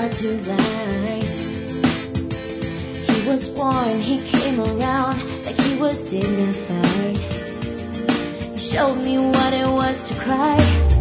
brought to life. He was born, he came around like he was dignified. He showed me what it was to cry.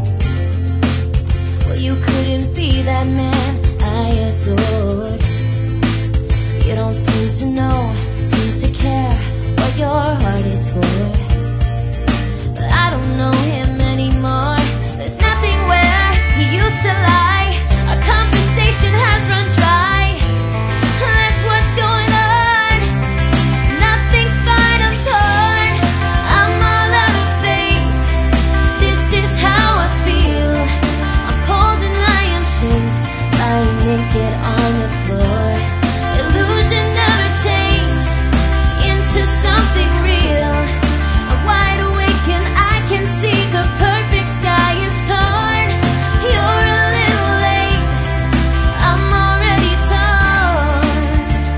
Well, you couldn't be that man I adored. You don't seem to know, seem to care what your heart is for. But I don't know him anymore. There's nothing where he used to lie. Our conversation has run dry. That's what's going on. Nothing's fine, I'm torn. I'm all out of faith. This is how I feel. I'm cold and I am shamed, lying naked on the floor. Illusion never changed into something real. I'm wide awake and I can see the perfect sky is torn. You're a little late, I'm already torn.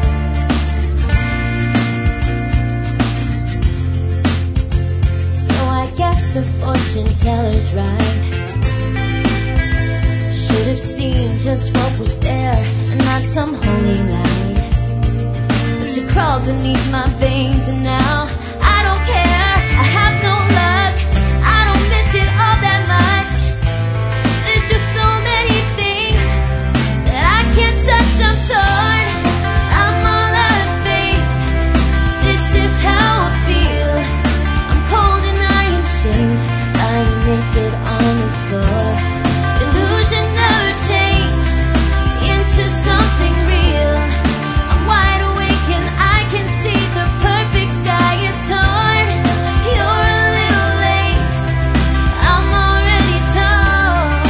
So I guess the fortune teller's right. Should have seen just what was there and not some holy light. But you crawled beneath my veins and now I don't care. I have no luck, I don't miss it all that much. There's just so many things that I can't touch, I'm torn. I'm all out of faith. This is how I feel. I'm cold and I am shamed, lying naked on the floor. Illusion never changed into something real. I'm wide awake and I can see the perfect sky is torn. You're a little late, I'm already torn.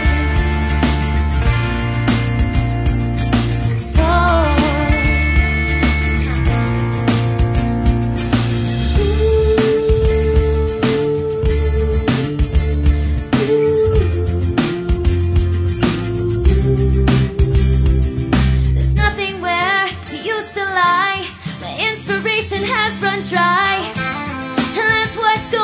There's nothing where you used to lie. My inspiration has run dry, and that's what's going on.